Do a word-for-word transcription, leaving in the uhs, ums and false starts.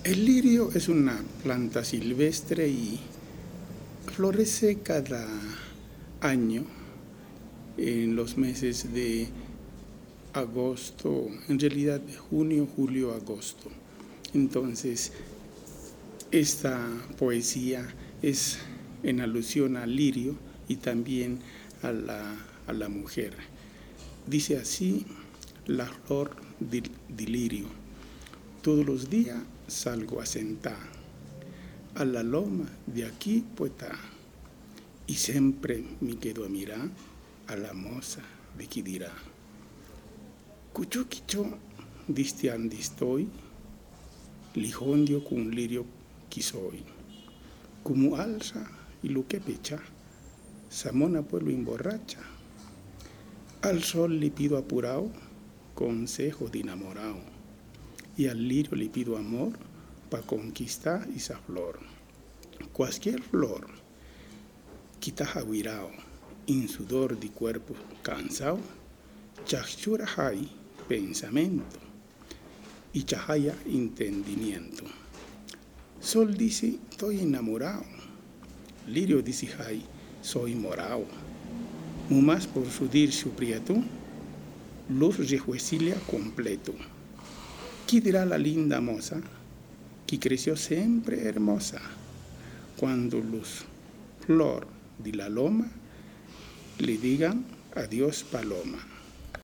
El lirio es una planta silvestre y florece cada año en los meses de agosto, en realidad de junio, julio, agosto. Entonces, esta poesía es en alusión al lirio y también a la, a la mujer. Dice así la flor del lirio. Todos los días salgo a sentar a la loma de aquí poeta y siempre me quedo a mirar a la moza de que dirá cuchuquicho diste andi estoy lijondio con lirio que soy como alza y lo que pecha Samona pues lo emborracha al sol le pido apurado consejo de enamorado y al lirio le pido amor para conquistar esa flor. Cualquier flor que está jaguirao en sudor de cuerpo cansado, chachura hay pensamiento y chahaya entendimiento. Sol dice, estoy enamorado. Lirio dice, hay, soy morao. Más por subir su prieto, luz rejuecilia completo. ¿Qué dirá la linda moza que creció siempre hermosa cuando los flor de la loma le digan adiós paloma?